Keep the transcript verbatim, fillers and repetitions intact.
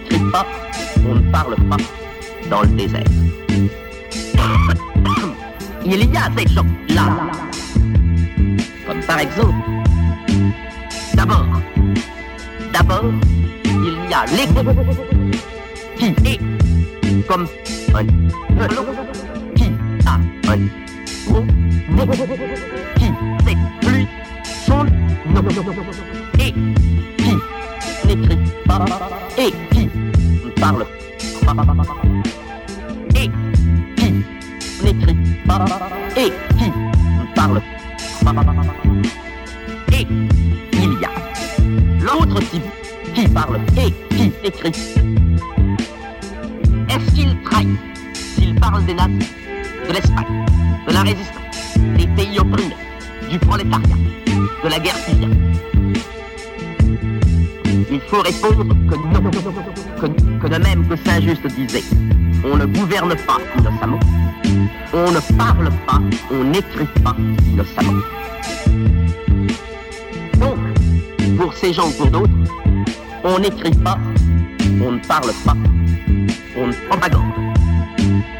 n'écrit pas, on ne parle pas dans le désert. Il y a des gens là, comme par exemple, d'abord, d'abord, il y a l'écho qui est comme un melon qui a un gros nez, qui sait plus son nom et qui n'écrit pas et qui ne parle pas et qui n'écrit pas et qui ne parle pas. Et il y a l'autre type qui parle et qui écrit. Est-ce qu'il trahit s'il parle des nazis, de l'Espagne, de la résistance, des pays opprimés, du prolétariat, de la guerre civile? Il faut répondre que non, que, que de même que Saint-Just disait, on ne gouverne pas innocemment, on ne parle pas, on n'écrit pas innocemment. Donc, pour ces gens ou pour d'autres, on n'écrit pas, on ne parle pas, on ne propagande.